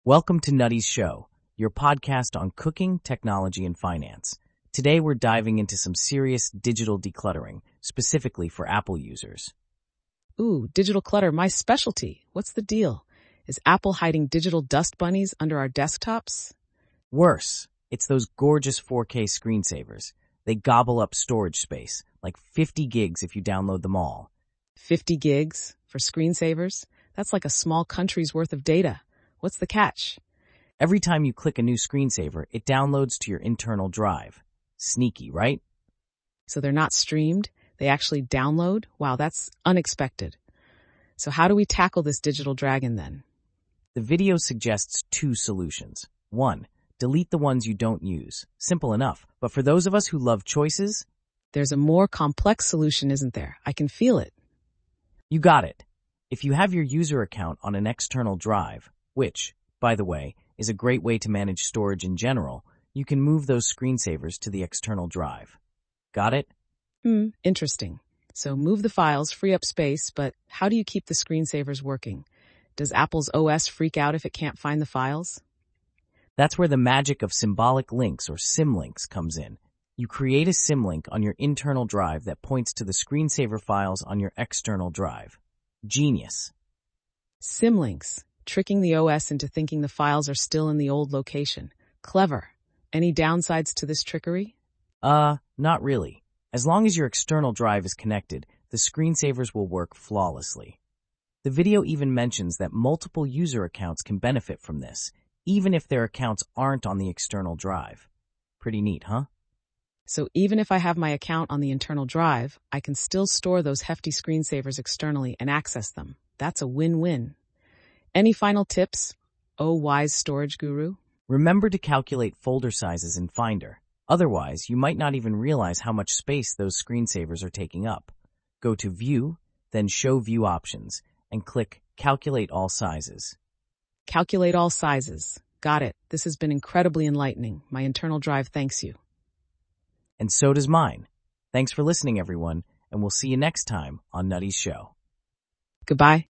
Welcome to Nutty's Show, your podcast on cooking, technology, and finance. Today we're diving into some serious digital decluttering, specifically for Apple users. Ooh, digital clutter, my specialty. What's the deal? Is Apple hiding digital dust bunnies under our desktops? Worse, it's those gorgeous 4K screensavers. They gobble up storage space, like 50 gigs if you download them all. 50 gigs for screensavers? That's like a small country's worth of data. What's the catch? Every time you click a new screensaver, it downloads to your internal drive. Sneaky, right? So they're not streamed? They actually download? Wow, that's unexpected. So how do we tackle this digital dragon then? The video suggests two solutions. 1. Delete the ones you don't use. Simple enough. But for those of us who love choices, There's a more complex solution, isn't there? I can feel it. you got it. If you have your user account on an external drive, which, by the way, is a great way to manage storage in general, you can move those screensavers to the external drive. Got it? Interesting. So move the files, free up space, but how do you keep the screensavers working? Does Apple's OS freak out if it can't find the files? That's where the magic of symbolic links or symlinks comes in. You create a symlink on your internal drive that points to the screensaver files on your external drive. Genius. Symlinks, tricking the OS into thinking the files are still in the old location. Clever. Any downsides to this trickery? Not really. As long as your external drive is connected, the screensavers will work flawlessly. The video even mentions that multiple user accounts can benefit from this, even if their accounts aren't on the external drive. Pretty neat, huh? So even if I have my account on the internal drive, I can still store those hefty screensavers externally and access them. That's a win-win. Any final tips, oh wise storage guru? Remember to calculate folder sizes in Finder. Otherwise, you might not even realize how much space those screensavers are taking up. Go to View, then Show View Options, and click Calculate All Sizes. Calculate all sizes. Got it. This has been incredibly enlightening. My internal drive thanks you. And so does mine. Thanks for listening, everyone, and we'll see you next time on Nutty's Show. Goodbye.